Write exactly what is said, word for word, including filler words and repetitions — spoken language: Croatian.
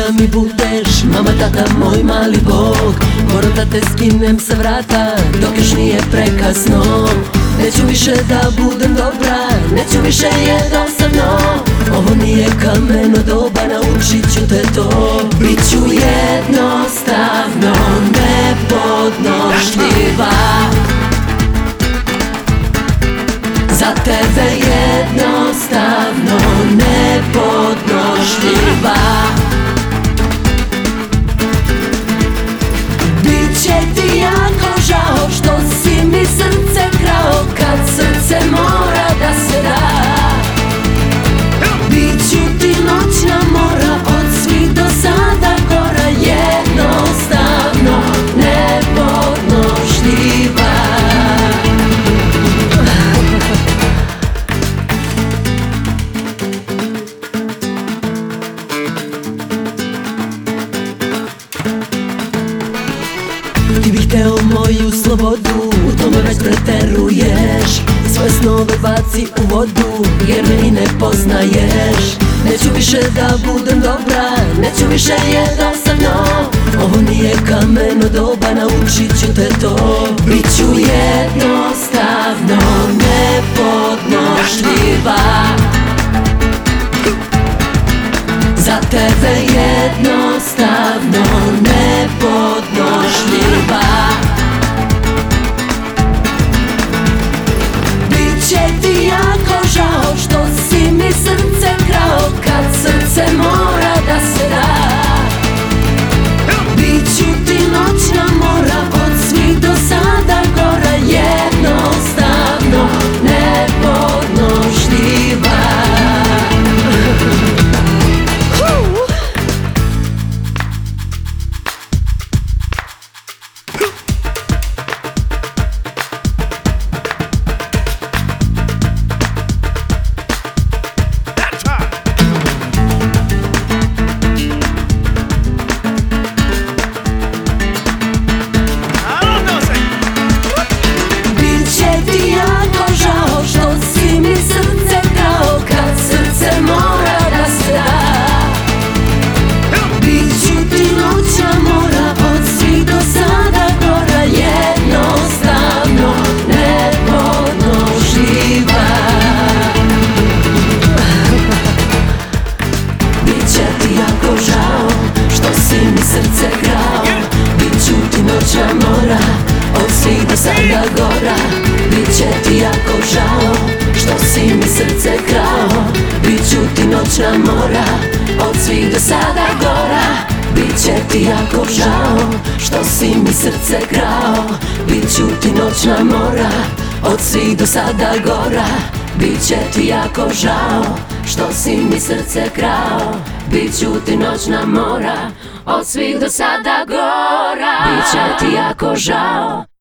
da mi budeš mama, tata, moj mali Bog. Moram da te skinem sa vrata dok još nije prekasno. Neću više da budem dobra, neću više jednostavno. Ovo nije kameno doba, naučit ću te to. Biću jednostavno nepodnošljiva. Za tebe jednostavno nepodnošljiva. Biće ti jako žao što si mi srce krao, kad srce mora da se da. Biću ti noćna mora, od svih do sada gora, jednostavno nepodnošljiva. Ti bih hteo moju slobodu, u tome već preteruješ. Svoje snove baci u vodu, jer me i ne poznaješ. Neću više da budem dobra, neću više jednostavno. Ovo nije kameno doba, naučit ću te to. Biću jednostavno nepodnošljiva. Za tebe jednostavno nepodnošljiva. Biće ti jako žao što si mi srce krao, kad srce mora da se da. Biću ti noćna mora, od svih do sada gora, jednostavno nepodnošljiva. Srce krao, biću ti noćna mora, od svih do sada gora. Biće ti jako žao što si mi srce krao. Biću ti noćna mora, od svih do sada gora. Biće ti jako žao što si mi srce krao. Biću ti noćna mora, od svih do sada gora. Biće ti jako žao što si mi srce krao. Biću ti noćna mora, od svih do sada gora. Biće ti jako žao.